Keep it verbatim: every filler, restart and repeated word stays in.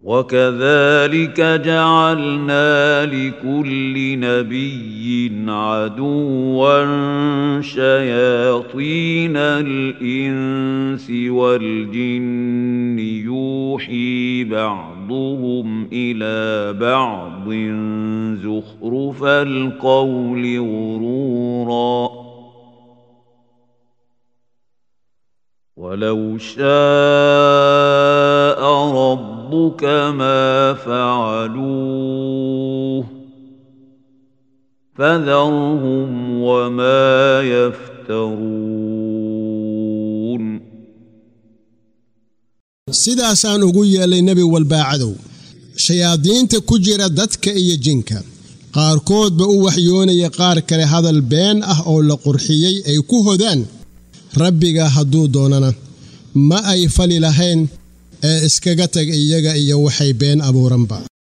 وكذلك جعلنا لكل نبي عدوا شياطين الإنس والجن يوحي بعضهم إلى بعض زخرف القول غرورا ولو شاء ربك ما فعلوه فذرهم وما يفترون sidaasaan ugu yeelay nebi walbaa cadow shayaadiinta ku jira dadka iyo jinka qaarkoodba u waxyoonaya qaar kale hadal been ah oo la qurxiyey ay ku hodaan rabbiga hadduu doonana ma ay fali lahayn ee iskaga tag iyaga iyo waxay been abuuranba